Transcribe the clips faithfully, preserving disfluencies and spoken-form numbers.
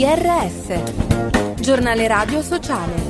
G R S, Giornale Radio Sociale.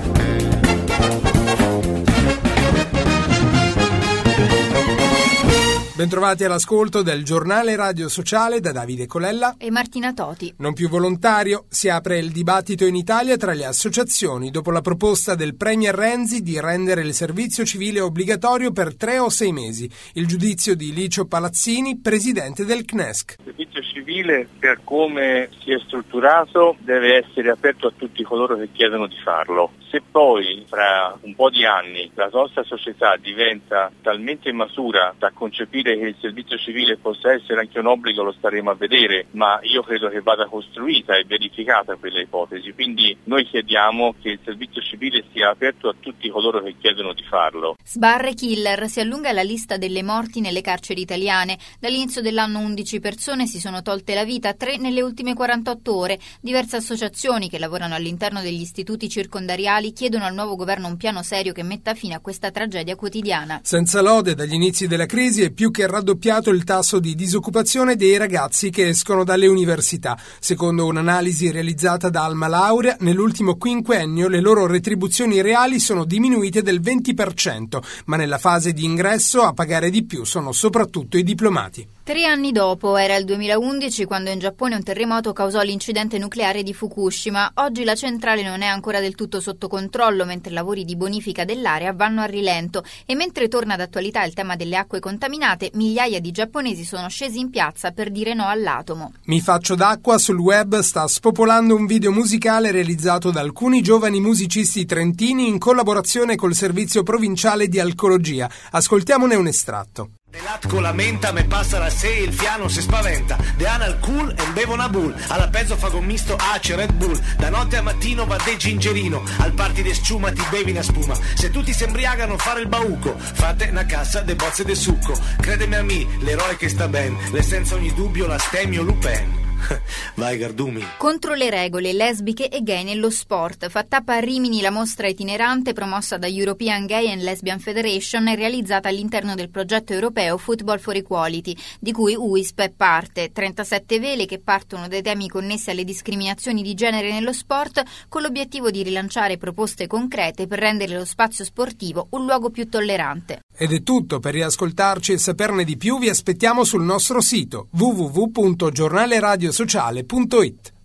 Bentrovati all'ascolto del Giornale Radio Sociale da Davide Colella e Martina Toti. Non più volontario, si apre il dibattito in Italia tra le associazioni dopo la proposta del Premier Renzi di rendere il servizio civile obbligatorio per tre o sei mesi. Il giudizio di Licio Palazzini, presidente del C N E S C. Il servizio civile, per come si è strutturato, deve essere aperto a tutti coloro che chiedono di farlo. Se poi fra un po' di anni la nostra società diventa talmente matura da concepire che il servizio civile possa essere anche un obbligo, lo staremo a vedere, ma io credo che vada costruita e verificata quella ipotesi, quindi noi chiediamo che il servizio civile sia aperto a tutti coloro che chiedono di farlo. Sbarre killer, si allunga la lista delle morti nelle carceri italiane. Dall'inizio dell'anno undici persone si sono tolte la vita, tre nelle ultime quarantotto ore. Diverse associazioni che lavorano all'interno degli istituti circondariali chiedono al nuovo governo un piano serio che metta fine a questa tragedia quotidiana. Senza lode, dagli inizi della crisi è più che raddoppiato il tasso di disoccupazione dei ragazzi che escono dalle università. Secondo un'analisi realizzata da Alma Laurea, nell'ultimo quinquennio le loro retribuzioni reali sono diminuite del venti per cento, ma nella fase di ingresso a pagare di più sono soprattutto i diplomati. Tre anni dopo, era il duemilaundici, quando in Giappone un terremoto causò l'incidente nucleare di Fukushima. Oggi la centrale non è ancora del tutto sotto controllo, mentre i lavori di bonifica dell'area vanno a rilento. E mentre torna d'attualità il tema delle acque contaminate, migliaia di giapponesi sono scesi in piazza per dire no all'atomo. Mi faccio d'acqua sul web sta spopolando un video musicale realizzato da alcuni giovani musicisti trentini in collaborazione col servizio provinciale di alcologia. Ascoltiamone un estratto. L'atco lamenta, me passa la sé, il fiano si spaventa. De ana al cool e bevo una bull. Alla pezzo fago un misto Ace Red Bull. Da notte a mattino va de gingerino. Al party de sciuma ti bevi una spuma. Se tutti si embriagano fare il bauco, fate una cassa de bozze de succo. Credemi a me, l'eroe che sta ben, le senza ogni dubbio la stemio Lupin. Vai Gardumi. Contro le regole, lesbiche e gay nello sport. Fa tappa a Rimini la mostra itinerante promossa da European Gay and Lesbian Federation e realizzata all'interno del progetto europeo Football for Equality, di cui U I S P è parte. trentasette vele che partono dai temi connessi alle discriminazioni di genere nello sport, con l'obiettivo di rilanciare proposte concrete per rendere lo spazio sportivo un luogo più tollerante. Ed è tutto. Per riascoltarci e saperne di più vi aspettiamo sul nostro sito w w w punto giornale radio sociale punto it.